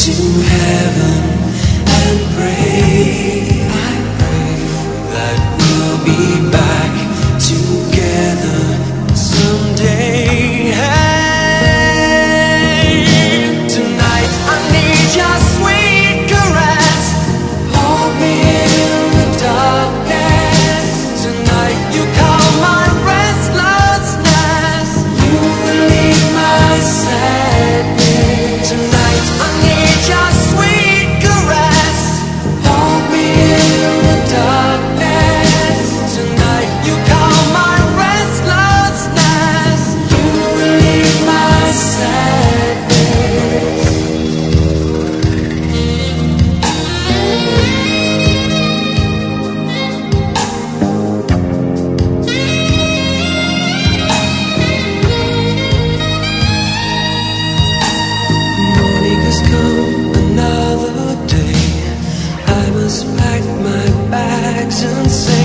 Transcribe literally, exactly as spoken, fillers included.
to heaven and pray, I pray that we'll be back together someday. Hey, tonight I need your sweet caress. Hold me in the darkness. Tonight you calm my restlessness. You relieve my sadness. Tonight I need your sweet caress. Hold me in the darkness. Tonight you calm my restlessness. You relieve my sadness. Morning has come, another day. I must pack my bags and say